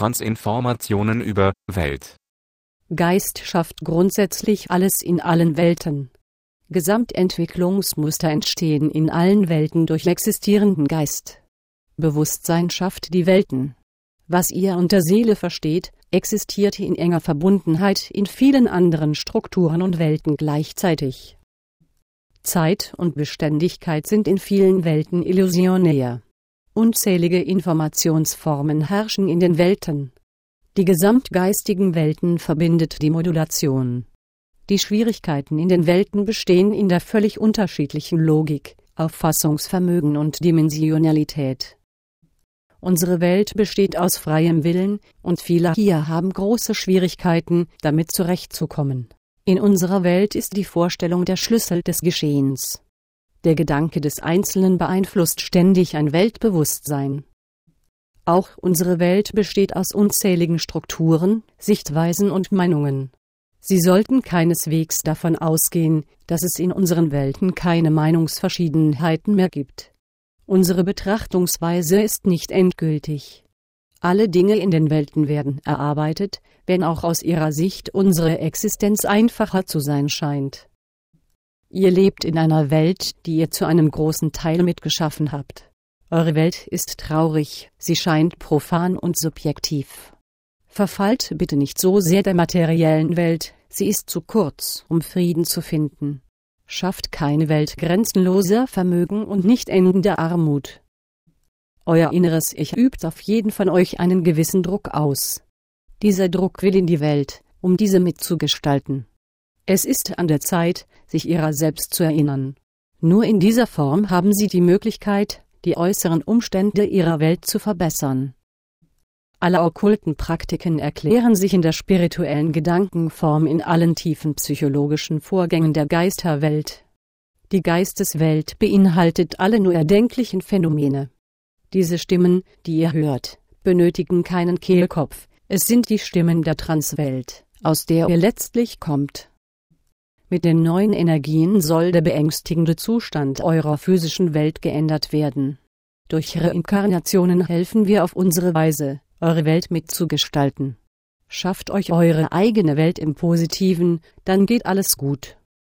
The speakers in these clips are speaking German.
Transformationen über Welt. Geist schafft grundsätzlich alles in allen Welten. Gesamtentwicklungsmuster entstehen in allen Welten durch existierenden Geist. Bewusstsein schafft die Welten. Was ihr unter Seele versteht, existiert in enger Verbundenheit in vielen anderen Strukturen und Welten gleichzeitig. Zeit und Beständigkeit sind in vielen Welten illusionär. Unzählige Informationsformen herrschen in den Welten. Die gesamtgeistigen Welten verbindet die Modulation. Die Schwierigkeiten in den Welten bestehen in der völlig unterschiedlichen Logik, Auffassungsvermögen und Dimensionalität. Unsere Welt besteht aus freiem Willen, und viele hier haben große Schwierigkeiten, damit zurechtzukommen. In unserer Welt ist die Vorstellung der Schlüssel des Geschehens. Der Gedanke des Einzelnen beeinflusst ständig ein Weltbewusstsein. Auch unsere Welt besteht aus unzähligen Strukturen, Sichtweisen und Meinungen. Sie sollten keineswegs davon ausgehen, dass es in unseren Welten keine Meinungsverschiedenheiten mehr gibt. Unsere Betrachtungsweise ist nicht endgültig. Alle Dinge in den Welten werden erarbeitet, wenn auch aus ihrer Sicht unsere Existenz einfacher zu sein scheint. Ihr lebt in einer Welt, die ihr zu einem großen Teil mitgeschaffen habt. Eure Welt ist traurig, sie scheint profan und subjektiv. Verfallt bitte nicht so sehr der materiellen Welt, sie ist zu kurz, um Frieden zu finden. Schafft keine Welt grenzenloser Vermögen und nicht endender Armut. Euer inneres Ich übt auf jeden von euch einen gewissen Druck aus. Dieser Druck will in die Welt, um diese mitzugestalten. Es ist an der Zeit, sich ihrer selbst zu erinnern. Nur in dieser Form haben sie die Möglichkeit, die äußeren Umstände ihrer Welt zu verbessern. Alle okkulten Praktiken erklären sich in der spirituellen Gedankenform in allen tiefen psychologischen Vorgängen der Geisterwelt. Die Geisteswelt beinhaltet alle nur erdenklichen Phänomene. Diese Stimmen, die ihr hört, benötigen keinen Kehlkopf, es sind die Stimmen der Transwelt, aus der ihr letztlich kommt. Mit den neuen Energien soll der beängstigende Zustand eurer physischen Welt geändert werden. Durch Reinkarnationen helfen wir auf unsere Weise, eure Welt mitzugestalten. Schafft euch eure eigene Welt im Positiven, dann geht alles gut.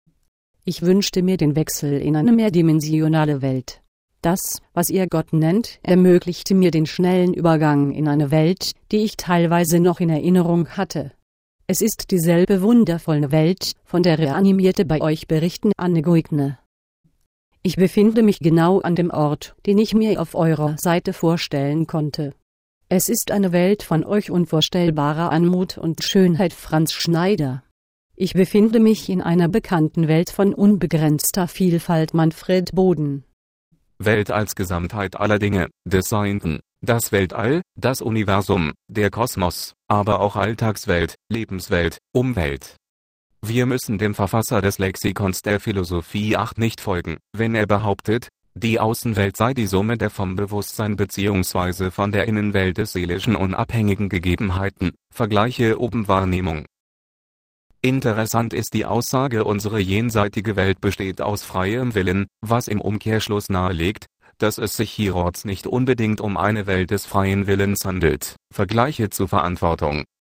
Ich wünschte mir den Wechsel in eine mehrdimensionale Welt. Das, was ihr Gott nennt, ermöglichte mir den schnellen Übergang in eine Welt, die ich teilweise noch in Erinnerung hatte. Es ist dieselbe wundervolle Welt, von der Reanimierte bei euch berichten, Anne Guigne. Ich befinde mich genau an dem Ort, den ich mir auf eurer Seite vorstellen konnte. Es ist eine Welt von euch unvorstellbarer Anmut und Schönheit, Franz Schneider. Ich befinde mich in einer bekannten Welt von unbegrenzter Vielfalt, Manfred Boden. Welt als Gesamtheit aller Dinge, des Seienden, das Weltall, das Universum, der Kosmos, aber auch Alltagswelt, Lebenswelt, Umwelt. Wir müssen dem Verfasser des Lexikons der Philosophie 8 nicht folgen, wenn er behauptet, die Außenwelt sei die Summe der vom Bewusstsein bzw. von der Innenwelt des seelischen unabhängigen Gegebenheiten, vergleiche oben Wahrnehmung. Interessant ist die Aussage, unsere jenseitige Welt besteht aus freiem Willen, was im Umkehrschluss nahelegt, dass es sich hierorts nicht unbedingt um eine Welt des freien Willens handelt. Vergleiche zu Verantwortung.